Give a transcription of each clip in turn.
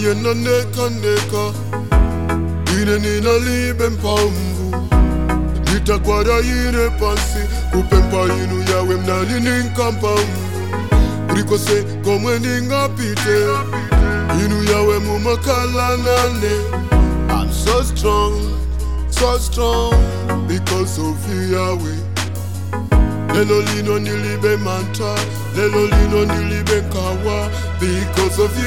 yena neka ine nina libe mpamvu nitakwada ine pansi kupempa inu yawe mnani ninkampamvu urikose komwe ningapite inu yawe mumakala nane. I'm so strong because of you Yahweh. Lelo lino nilibe manta, lelo lino nilibe kawa because of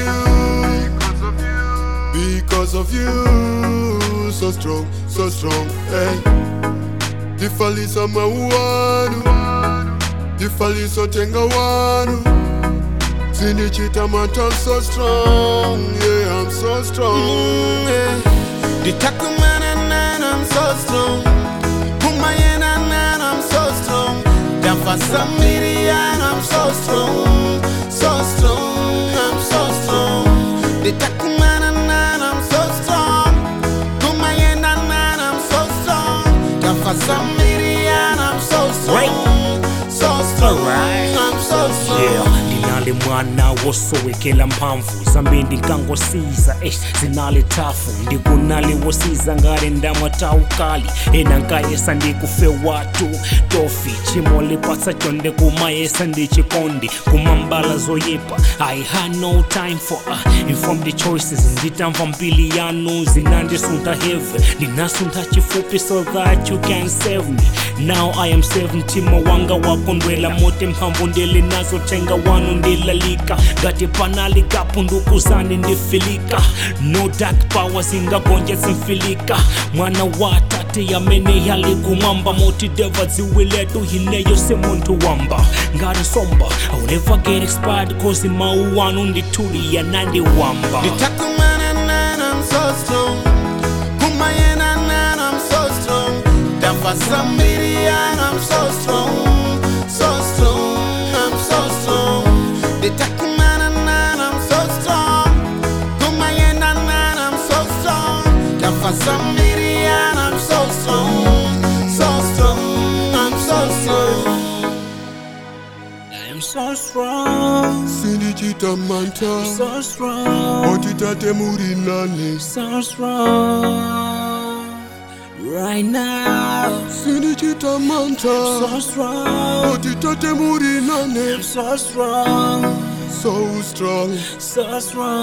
you, so strong, hey. Difalisa mawanu, difalisa tenga wanu. Sinichita manta, I'm so strong, yeah, I'm so strong. Ditakumana and I'm so strong. Pumayena and I'm so strong. Dafasamirian, I'm so strong, I'm so strong. Ditakumana and I'm so strong. Pumayena and I'm so strong. Dafasamirian, I'm so strong, I'm so strong. Yeah. Nali mwana wosowekela mpamvu zambi ndikangosiza zinali tafu ndikunali wosiza ngari ndamata ukali enankaesa ndikufe watu tofi chimole pasa chonde kumaesa ndichikondi kumambala zoyepa. I had no time for informed choices nditamva mbili yanu zinandisunta heavy ndinasunta chifupi so that you can save me. Now I am 70 mawanga wakondwela mote mpamvu ndele nazo tenga wanu ndilalika gati panali kapunduku zani ndifilika. No dark powers ingagonja simfilika mwana watate ya mene yali kumamba moti deva ziwiletu hineyo semuntu wamba ngari somba I will never get expired cause mau wanu ndituli ya nandi wamba. Ditakumana and I'm so strong. Pumayena and I'm so strong. Dafasamirian, I'm so strong, I'm so strong. Ditakumana and I'm so strong. Pumayena and I'm so strong. Dafasamirian, I'm so strong, I'm so strong. I'm so strong. Sinichita manta, So strong. otitate muri nane. So strong. Right now. Sinichita manta, So strong. otitate muri nane. So strong. So strong, So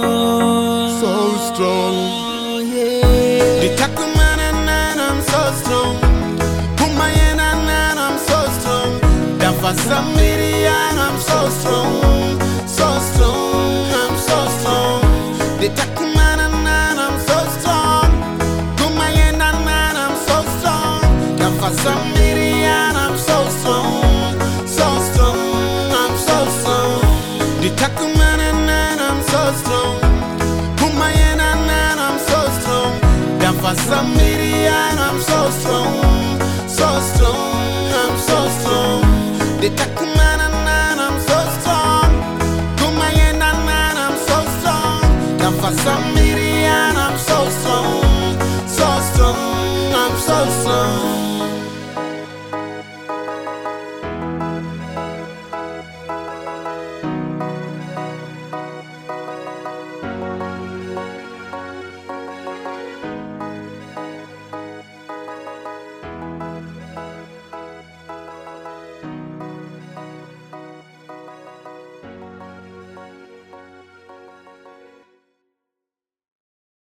strong. Yeah. Ditakumana and I'm so strong. Pumayena and I'm so strong. Dafasamirian, I'm so strong, I'm so strong. Ditakumana and I'm so strong. Pumayena and I'm so strong. Dafasamirian, I'm so strong, I'm so strong. Ditakumana and I'm so strong. Pumayena and I'm so strong. Dafasamirian, I'm so strong, I'm so strong. Ditakumana